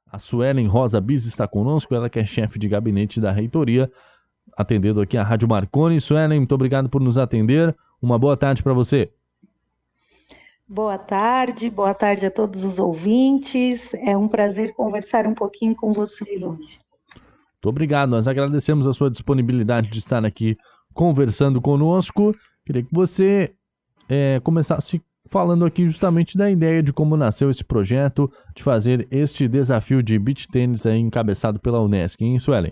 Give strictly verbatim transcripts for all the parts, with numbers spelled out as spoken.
A Suelen Rosa Bis está conosco, ela que é chefe de gabinete da reitoria, atendendo aqui a Rádio Marconi. Suelen, muito obrigado por nos atender. Uma boa tarde para você. Boa tarde, boa tarde a todos os ouvintes. É um prazer conversar um pouquinho com vocês hoje. Muito obrigado, nós agradecemos a sua disponibilidade de estar aqui conversando conosco. Queria que você é, começasse falando aqui justamente da ideia de como nasceu esse projeto de fazer este desafio de beach tênis aí encabeçado pela Unesc, hein, Suelen?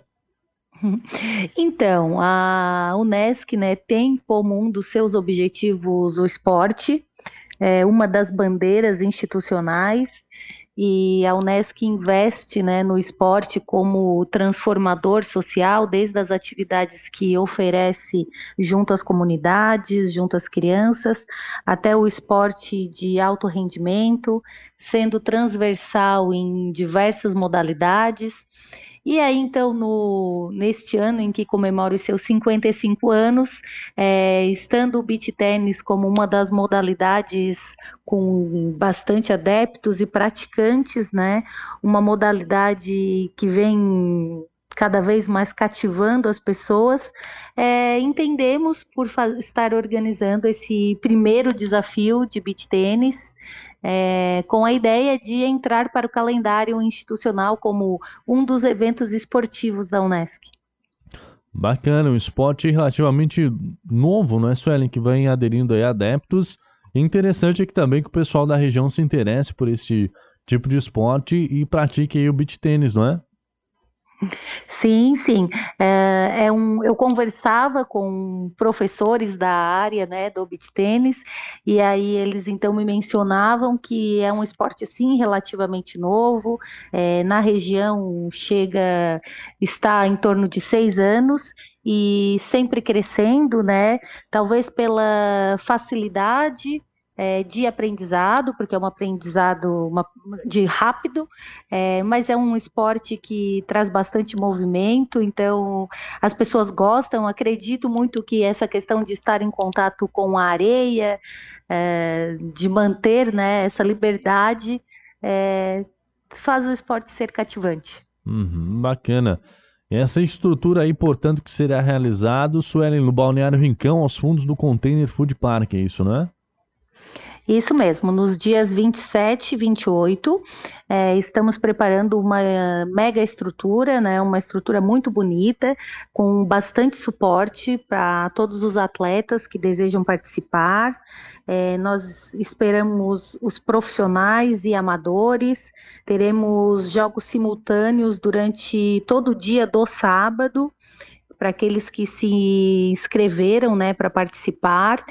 Então, a Unesc, né, tem como um dos seus objetivos o esporte, é uma das bandeiras institucionais, e a Unesc investe, né, no esporte como transformador social, desde as atividades que oferece junto às comunidades, junto às crianças, até o esporte de alto rendimento, sendo transversal em diversas modalidades. E aí, então, no, neste ano em que comemora os seus cinquenta e cinco anos, é, estando o beach tênis como uma das modalidades com bastante adeptos e praticantes, né? Uma modalidade que vem cada vez mais cativando as pessoas, é, entendemos por estar organizando esse primeiro desafio de beach tênis, é, com a ideia de entrar para o calendário institucional como um dos eventos esportivos da Unesc. Bacana, um esporte relativamente novo, não é, Suelen, que vem aderindo aí adeptos. Interessante é que também que o pessoal da região se interesse por esse tipo de esporte e pratique aí o beach tênis, não é? Sim, sim. É, é um, eu conversava com professores da área, né, do beach tênis, e aí eles então me mencionavam que é um esporte sim relativamente novo, é, na região chega, está em torno de seis anos, e sempre crescendo, né? Talvez pela facilidade é, de aprendizado, porque é um aprendizado uma, de rápido, é, mas é um esporte que traz bastante movimento, então as pessoas gostam. Acredito muito que essa questão de estar em contato com a areia, é, de manter, né, essa liberdade, é, faz o esporte ser cativante. Uhum, bacana. Essa estrutura aí, portanto, que será realizado, Suelen, no Balneário Rincão, aos fundos do Container Food Park, é isso, né? Isso mesmo, nos dias vinte e sete e vinte e oito, é, estamos preparando uma mega estrutura, né, uma estrutura muito bonita, com bastante suporte para todos os atletas que desejam participar. É, nós esperamos os profissionais e amadores, teremos jogos simultâneos durante todo o dia do sábado, para aqueles que se inscreveram, né, para participar.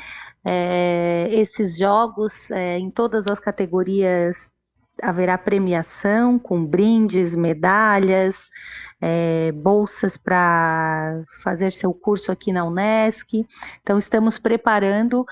É, esses jogos, é, em todas as categorias, haverá premiação com brindes, medalhas, é, bolsas para fazer seu curso aqui na Unesc. Então, estamos preparando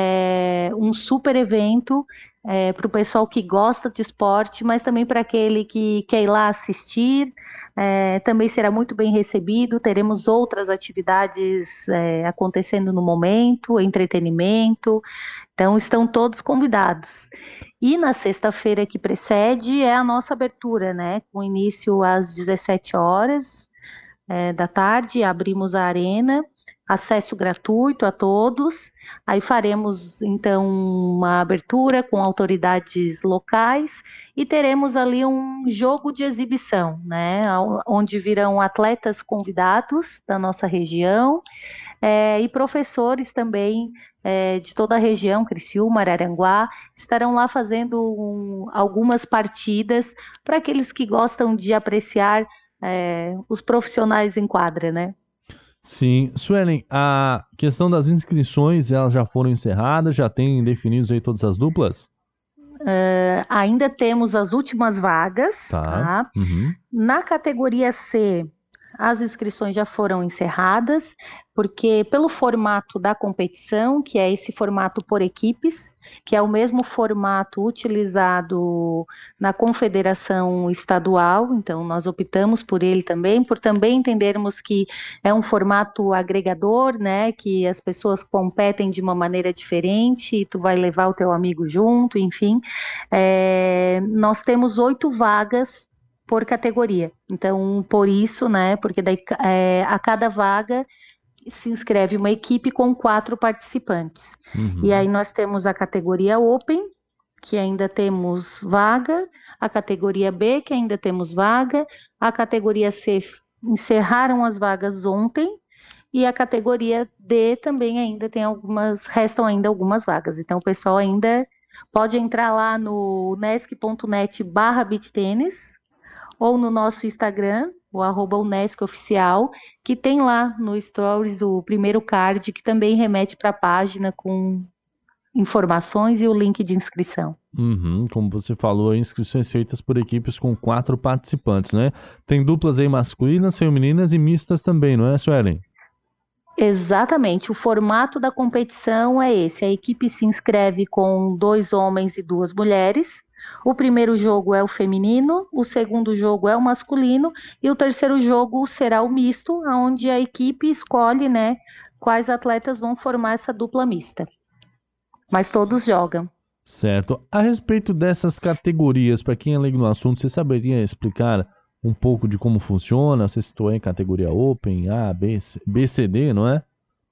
é, um super evento é, para o pessoal que gosta de esporte, mas também para aquele que quer ir lá assistir. É, também será muito bem recebido. Teremos outras atividades é, acontecendo no momento, entretenimento. Então, estão todos convidados. E na sexta-feira que precede é a nossa abertura, né? Com início às dezessete horas é, da tarde, abrimos a arena, acesso gratuito a todos. Aí faremos então uma abertura com autoridades locais e teremos ali um jogo de exibição, né? Onde virão atletas convidados da nossa região. É, e professores também é, de toda a região, Criciúma, Araranguá, estarão lá fazendo um, algumas partidas para aqueles que gostam de apreciar é, os profissionais em quadra, né? Sim. Suelen, a questão das inscrições, elas já foram encerradas, já tem definidos aí todas as duplas? Uh, ainda temos as últimas vagas, Tá. tá? Uhum. Na categoria C, as inscrições já foram encerradas, porque pelo formato da competição, que é esse formato por equipes, que é o mesmo formato utilizado na confederação estadual, então nós optamos por ele também, por também entendermos que é um formato agregador, né, que as pessoas competem de uma maneira diferente, e tu vai levar o teu amigo junto, enfim. É, nós temos oito vagas por categoria. Então, por isso, né, porque daí é, a cada vaga se inscreve uma equipe com quatro participantes. Uhum. E aí nós temos a categoria Open, que ainda temos vaga, a categoria B, que ainda temos vaga, a categoria C encerraram as vagas ontem, e a categoria D também ainda tem algumas, restam ainda algumas vagas. Então o pessoal ainda pode entrar lá no unesc ponto net barra beachtênis ou no nosso Instagram, o arroba Unesc Oficial, que tem lá no Stories o primeiro card, que também remete para a página com informações e o link de inscrição. Uhum, como você falou, inscrições feitas por equipes com quatro participantes, né? Tem duplas aí masculinas, femininas e mistas também, não é, Suelen? Exatamente, o formato da competição é esse, a equipe se inscreve com dois homens e duas mulheres, o primeiro jogo é o feminino, o segundo jogo é o masculino e o terceiro jogo será o misto, onde a equipe escolhe, né, quais atletas vão formar essa dupla mista, mas todos jogam. Certo. A respeito dessas categorias, para quem é leigo no assunto, você saberia explicar um pouco de como funciona? Você citou aí categoria Open, A, B, C, B, C, D, não é?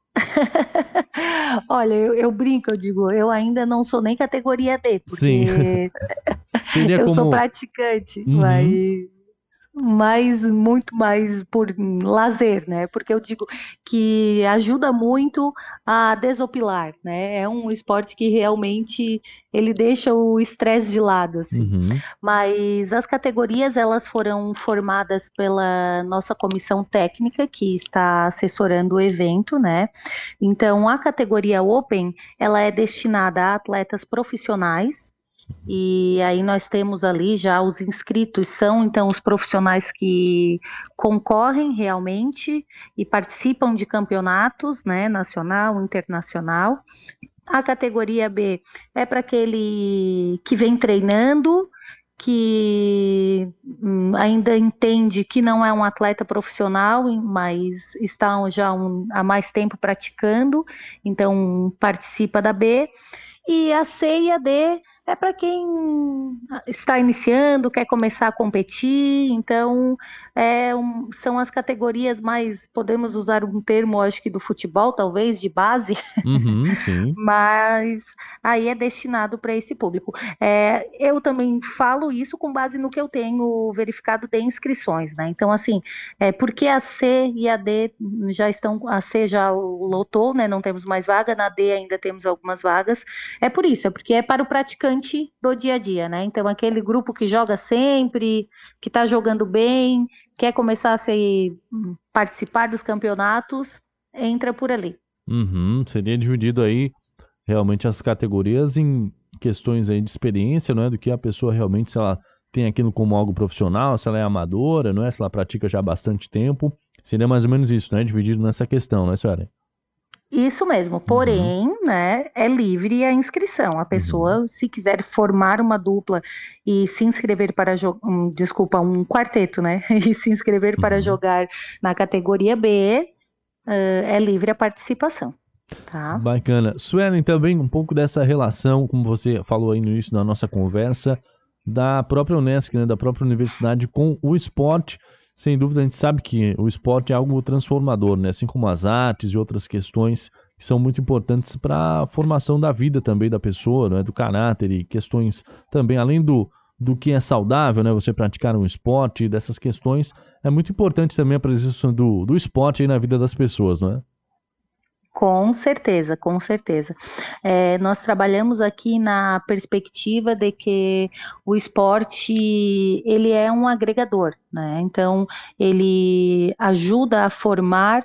Olha, eu, eu brinco, eu digo, eu ainda não sou nem categoria D, Sim. porque Seria eu como... sou praticante, Uhum. mas mais, muito mais por lazer, né? Porque eu digo que ajuda muito a desopilar, né? É um esporte que realmente ele deixa o estresse de lado, assim. Uhum. Mas as categorias, elas foram formadas pela nossa comissão técnica, que está assessorando o evento, né? Então, a categoria Open, ela é destinada a atletas profissionais, e aí nós temos ali já os inscritos, são então os profissionais que concorrem realmente e participam de campeonatos, né, nacional, internacional. A categoria B é para aquele que vem treinando, que hum, ainda entende que não é um atleta profissional, mas está já um, há mais tempo praticando, então participa da B. E a C e a D é para quem está iniciando, quer começar a competir, então é um, são as categorias mais, podemos usar um termo, acho que do futebol, talvez, de base, Uhum, sim. mas aí é destinado para esse público. É, eu também falo isso com base no que eu tenho verificado de inscrições, né? Então, assim, é, porque a C e a D já estão, a C já lotou, né? Não temos mais vaga, na D ainda temos algumas vagas. É por isso, é porque é para o praticante do dia a dia, né? Então, aquele grupo que joga sempre, que está jogando bem, quer começar a ser, participar dos campeonatos, entra por ali. Uhum, seria dividido aí realmente as categorias em questões aí de experiência, não é? Do que a pessoa realmente, se ela tem aquilo como algo profissional, se ela é amadora, não é? Se ela pratica já há bastante tempo. Seria mais ou menos isso, né? Dividido nessa questão, né, senhora? Isso mesmo, porém, uhum. né, é livre a inscrição. A pessoa, uhum. se quiser formar uma dupla e se inscrever para jogar, um, desculpa, um quarteto, né, e se inscrever uhum. para jogar na categoria B, uh, é livre a participação. Tá? Bacana. Suelen, também um pouco dessa relação, como você falou aí no início da nossa conversa, da própria Unesc, né, da própria universidade com o esporte. Sem dúvida, a gente sabe que o esporte é algo transformador, né? Assim como as artes e outras questões que são muito importantes para a formação da vida também da pessoa, né? Do caráter e questões também, além do, do que é saudável, né? Você praticar um esporte, dessas questões, é muito importante também a presença do, do esporte aí na vida das pessoas, não é? Com certeza, com certeza. É, nós trabalhamos aqui na perspectiva de que o esporte, ele é um agregador, né? Então, ele ajuda a formar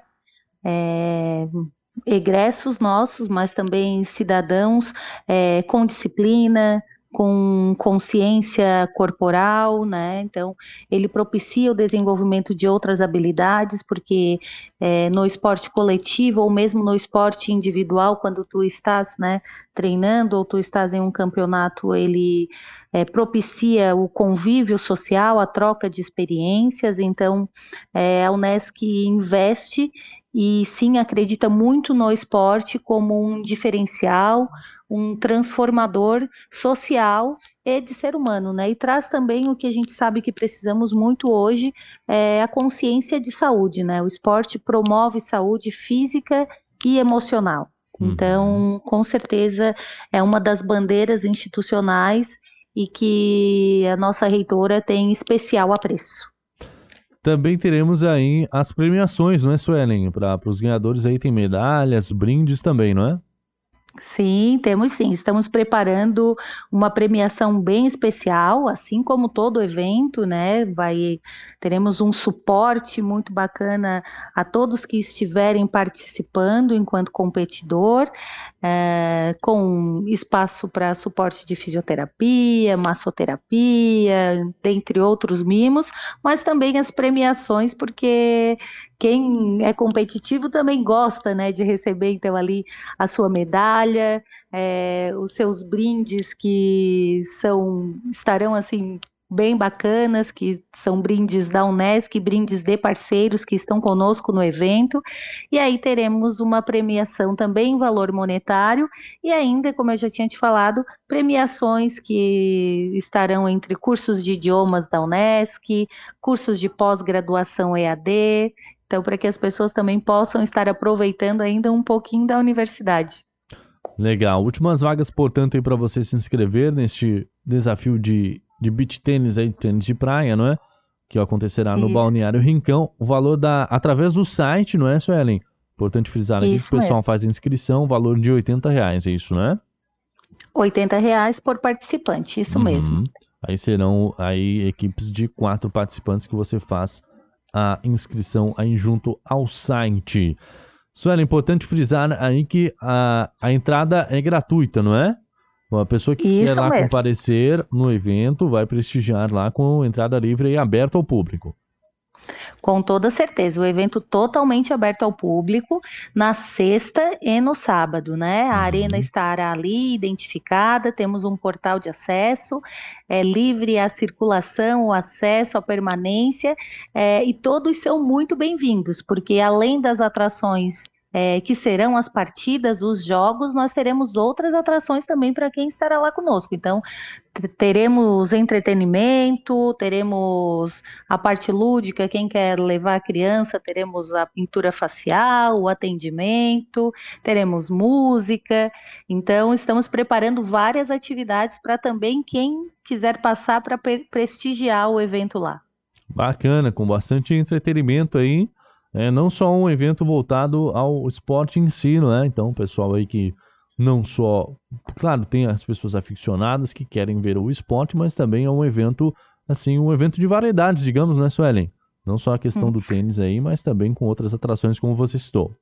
é, egressos nossos, mas também cidadãos é, com disciplina, com consciência corporal, né? Então, ele propicia o desenvolvimento de outras habilidades, porque é, no esporte coletivo ou mesmo no esporte individual, quando tu estás, né, treinando ou tu estás em um campeonato, ele é, propicia o convívio social, a troca de experiências. Então, é, a Unesc investe e sim acredita muito no esporte como um diferencial, um transformador social e de ser humano, né? E traz também o que a gente sabe que precisamos muito hoje, é a consciência de saúde, né? O esporte promove saúde física e emocional. Uhum. Então, com certeza, é uma das bandeiras institucionais e que a nossa reitora tem especial apreço. Também teremos aí as premiações, não é, Suelen? Para os ganhadores aí tem medalhas, brindes também, não é? Sim, temos sim. Estamos preparando uma premiação bem especial, assim como todo evento, né? Vai, teremos um suporte muito bacana a todos que estiverem participando enquanto competidor, eh, com espaço para suporte de fisioterapia, massoterapia, dentre outros mimos, mas também as premiações, porque quem é competitivo também gosta, né, de receber então ali a sua medalha, é, os seus brindes que são estarão assim bem bacanas, que são brindes da Unesc, brindes de parceiros que estão conosco no evento, e aí teremos uma premiação também em valor monetário, e ainda, como eu já tinha te falado, premiações que estarão entre cursos de idiomas da Unesc, cursos de pós-graduação E A D, então para que as pessoas também possam estar aproveitando ainda um pouquinho da universidade. Legal. Últimas vagas, portanto, aí para você se inscrever neste desafio de, de beach tênis aí, tênis de praia, não é? Que acontecerá no Isso, Balneário Rincão. O valor da através do site, não é, Suelen? Importante frisar aqui que o isso pessoal mesmo. faz a inscrição, valor de oitenta reais, é isso, né? oitenta reais por participante, isso mesmo. Uhum. Aí serão aí equipes de quatro participantes que você faz a inscrição aí junto ao site. Suela, é importante frisar aí que a, a entrada é gratuita, não é? A pessoa que quer Isso lá mesmo. comparecer no evento vai prestigiar lá com entrada livre e aberta ao público. Com toda certeza, o evento totalmente aberto ao público na sexta e no sábado, né? A arena Uhum. estará ali identificada, temos um portal de acesso, é livre a circulação, o acesso, a permanência, é, e todos são muito bem-vindos, porque além das atrações é, que serão as partidas, os jogos, nós teremos outras atrações também para quem estará lá conosco. Então, teremos entretenimento, teremos a parte lúdica, quem quer levar a criança, teremos a pintura facial, o atendimento, teremos música. Então, estamos preparando várias atividades para também quem quiser passar para prestigiar o evento lá. Bacana, com bastante entretenimento aí. É, não só um evento voltado ao esporte em si, não é? Então, o pessoal aí que não só. Claro, tem as pessoas aficionadas que querem ver o esporte, mas também é um evento, assim, um evento de variedades, digamos, né, Suelen? Não só a questão do tênis aí, mas também com outras atrações, como você citou.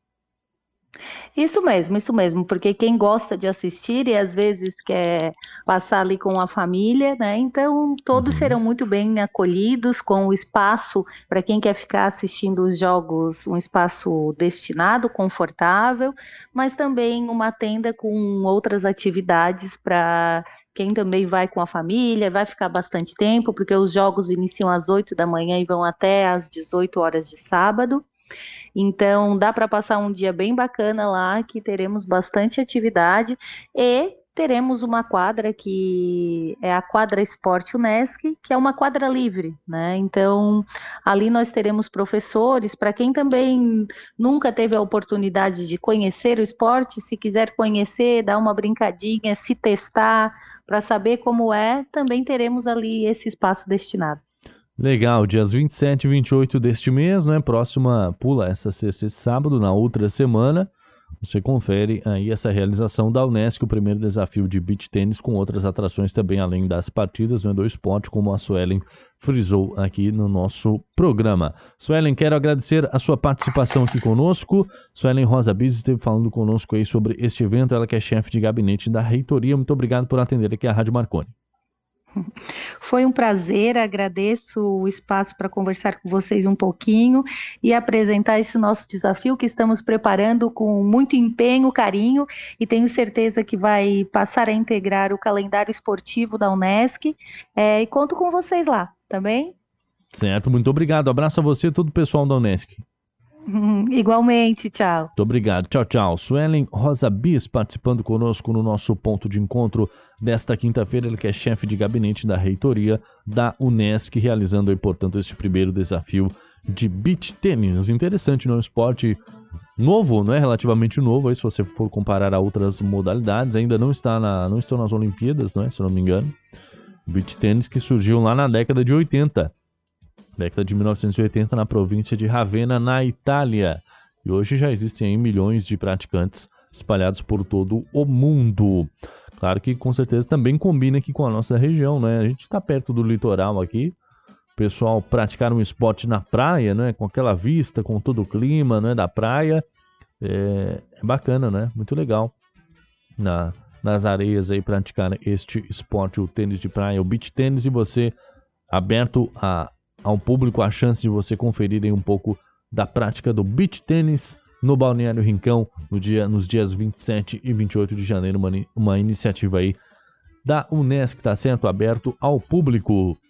Isso mesmo, isso mesmo, porque quem gosta de assistir e às vezes quer passar ali com a família, né? Então todos Uhum. serão muito bem acolhidos com o espaço para quem quer ficar assistindo os jogos, um espaço destinado, confortável, mas também uma tenda com outras atividades para quem também vai com a família, vai ficar bastante tempo, porque os jogos iniciam às oito da manhã e vão até às dezoito horas de sábado. Então, dá para passar um dia bem bacana lá, que teremos bastante atividade e teremos uma quadra que é a quadra Esporte Unesc, que é uma quadra livre, né? Então, ali nós teremos professores, para quem também nunca teve a oportunidade de conhecer o esporte, se quiser conhecer, dar uma brincadinha, se testar, para saber como é, também teremos ali esse espaço destinado. Legal, dias vinte e sete e vinte e oito deste mês, né? Próxima pula essa sexta e sábado, na outra semana. Você confere aí essa realização da Unesc, o primeiro desafio de beach tênis, com outras atrações também, além das partidas, né, do esporte, como a Suelen frisou aqui no nosso programa. Suelen, quero agradecer a sua participação aqui conosco. Suelen Rosa Bis esteve falando conosco aí sobre este evento, ela que é chefe de gabinete da reitoria. Muito obrigado por atender aqui a Rádio Marconi. Foi um prazer, agradeço o espaço para conversar com vocês um pouquinho e apresentar esse nosso desafio que estamos preparando com muito empenho, carinho, e tenho certeza que vai passar a integrar o calendário esportivo da Unesc, é, e conto com vocês lá, tá bem? Certo, muito obrigado. Abraço a você e todo o pessoal da Unesc. Hum, igualmente, tchau. Muito obrigado. Tchau, tchau. Suelen Rosa Bis participando conosco no nosso ponto de encontro desta quinta-feira. Ele que é chefe de gabinete da reitoria da Unesc, realizando aí, portanto, este primeiro desafio de beach tênis. Interessante, não é um esporte novo, não é relativamente novo, aí, se você for comparar a outras modalidades. Ainda não está na, não estão nas Olimpíadas, não é, se eu não me engano. Beach tênis que surgiu lá na década de oitenta. Década de mil novecentos e oitenta, na província de Ravenna, na Itália. E hoje já existem aí milhões de praticantes espalhados por todo o mundo. Claro que com certeza também combina aqui com a nossa região, né? A gente está perto do litoral aqui. O pessoal praticar um esporte na praia, né? Com aquela vista, com todo o clima, né? Da praia. É, é bacana, né? Muito legal. Na, nas areias aí praticar este esporte, o tênis de praia, o beach tênis, e você aberto a ao público a chance de você conferirem um pouco da prática do beach tênis no Balneário Rincão no dia, nos dias vinte e sete e vinte e oito de janeiro, uma, uma iniciativa aí da Unesc, tá certo? Aberto ao público.